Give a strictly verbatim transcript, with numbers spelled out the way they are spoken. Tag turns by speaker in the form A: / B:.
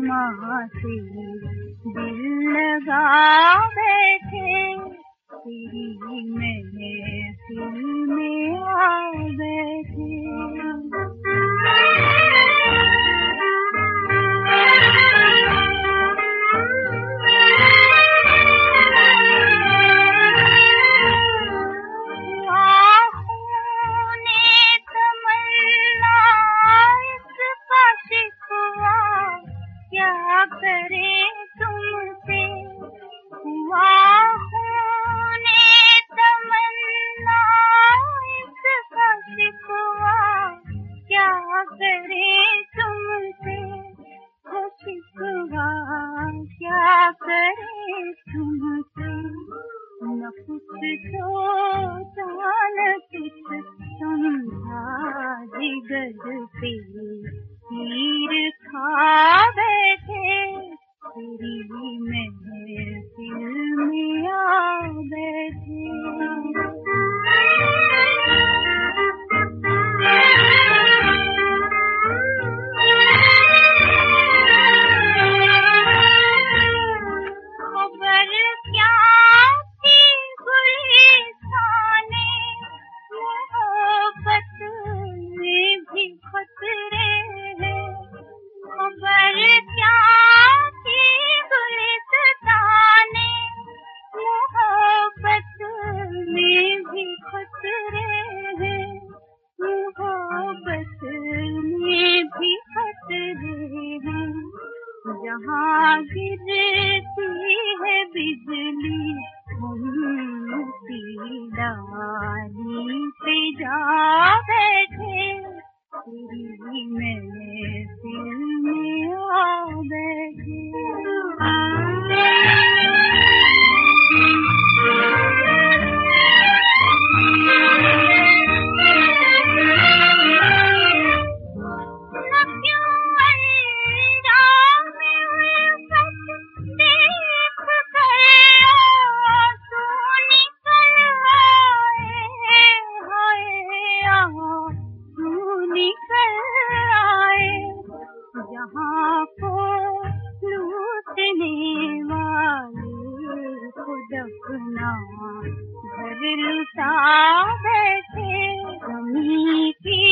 A: माँ से दिल लगा बैठे, तेरी महफिल में आ बैठे। क्या करे तुमसे हुआ होने तमन्ना इसका शिकवा, क्या करे तुमसे वो शिकवा, क्या करे तुमसे। न कुछ सोचा न कुछ समझा, जिगर पे तीर खा बैठे, तेरी महफिल में आ बैठे। खबर क्या थी गुलिस्ताने, मोहब्बत में भी खतरे हैं। खबर क्या थी गुलिस्ताने, मोहब्बत में भी खतरे हैं। मोहब्बत में भी खतरे हैं। जहाँ गिरती है बिजली हम उसी डाली पे जा बैठे, तेरी महफिल में आ बैठे। जहाँ को लूटने वाले खुद अपना घर लुटा बैठे, ज़मीं की